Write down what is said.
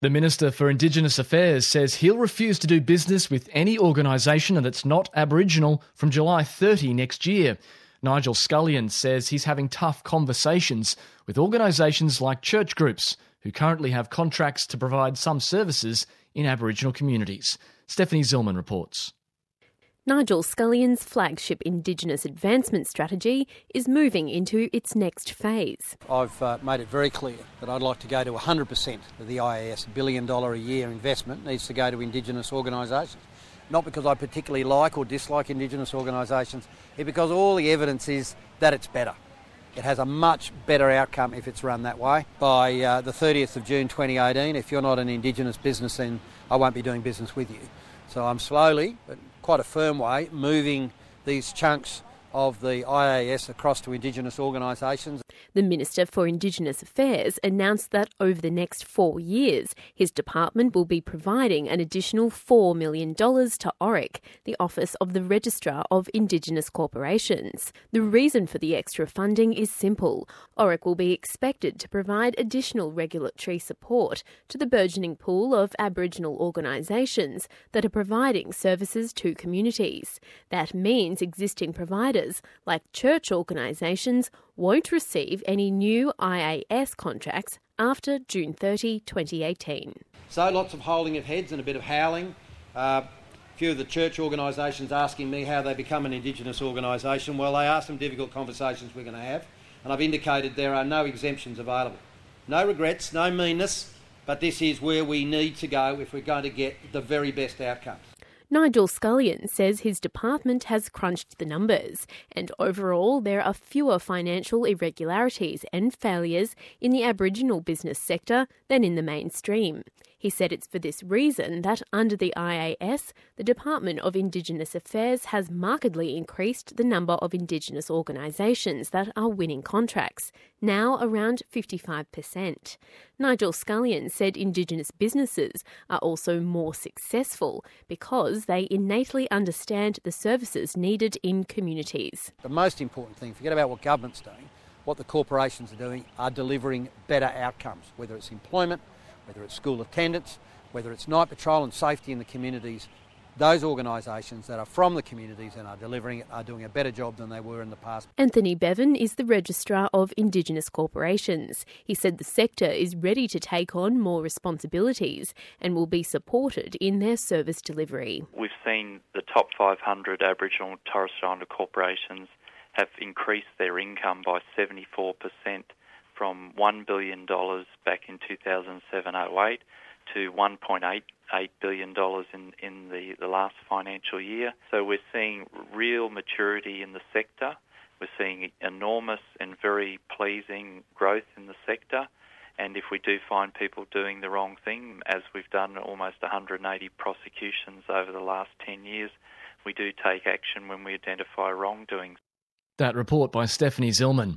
The Minister for Indigenous Affairs says he'll refuse to do business with any organisation that's not Aboriginal from July 30 next year. Nigel Scullion says he's having tough conversations with organisations like church groups who currently have contracts to provide some services in Aboriginal communities. Stephanie Zillman reports. Nigel Scullion's flagship Indigenous advancement strategy is moving into its next phase. I've made it very clear that I'd like to go to 100% of the IAS $1 billion a year investment needs to go to Indigenous organisations. Not because I particularly like or dislike Indigenous organisations, it's because all the evidence is that it's better. It has a much better outcome if it's run that way. By the 30th of June 2018, if you're not an Indigenous business, then I won't be doing business with you. So I'm slowly, but quite a firm way, moving these chunks of the IAS across to Indigenous organisations. The Minister for Indigenous Affairs announced that over the next 4 years, his department will be providing an additional $4 million to ORIC, the Office of the Registrar of Indigenous Corporations. The reason for the extra funding is simple. ORIC will be expected to provide additional regulatory support to the burgeoning pool of Aboriginal organisations that are providing services to communities. That means existing providers, like church organisations, won't receive any new IAS contracts after June 30, 2018. So lots of holding of heads and a bit of howling. A few of the church organisations asking me how they become an Indigenous organisation. Well, they are some difficult conversations we're going to have, and I've indicated there are no exemptions available. No regrets, no meanness, but this is where we need to go if we're going to get the very best outcomes. Nigel Scullion says his department has crunched the numbers, and overall there are fewer financial irregularities and failures in the Aboriginal business sector than in the mainstream. He said it's for this reason that under the IAS, the Department of Indigenous Affairs has markedly increased the number of Indigenous organisations that are winning contracts, now around 55%. Nigel Scullion said Indigenous businesses are also more successful because they innately understand the services needed in communities. The most important thing, forget about what government's doing, what the corporations are doing are delivering better outcomes, whether it's employment, whether it's school attendance, whether it's night patrol and safety in the communities. Those organisations that are from the communities and are delivering it are doing a better job than they were in the past. Anthony Bevan is the Registrar of Indigenous Corporations. He said the sector is ready to take on more responsibilities and will be supported in their service delivery. We've seen the top 500 Aboriginal and Torres Strait Islander corporations have increased their income by 74%. From $1 billion back in 2007-08 to $1.88 billion in the last financial year. So we're seeing real maturity in the sector. We're seeing enormous and very pleasing growth in the sector. And if we do find people doing the wrong thing, as we've done almost 180 prosecutions over the last 10 years, we do take action when we identify wrongdoing. That report by Stephanie Zillman.